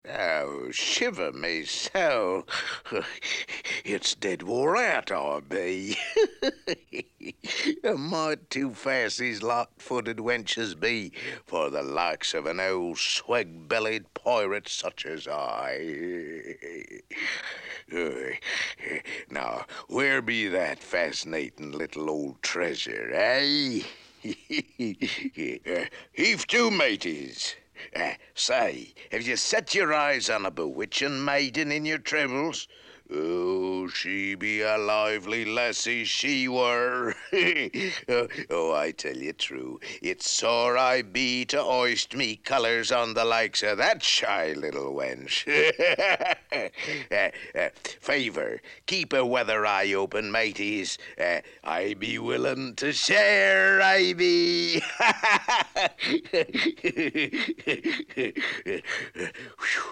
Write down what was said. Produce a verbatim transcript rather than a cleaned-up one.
Oh, shiver me soul. It's dead wore out, I be. A mite too fast these lot-footed wenches be for the likes of an old swag-bellied pirate such as I. Now, where be that fascinating little old treasure, eh? Heave to, mateys. Uh, say, have you set your eyes on a bewitching maiden in your travels? Oh, she be a lively lassie, she were. oh, oh, I tell you true, it's sore I be to hoist me colours on the likes of that shy little wench. uh, uh, favour, keep a weather eye open, mateys. Uh, I be willing to share, I be.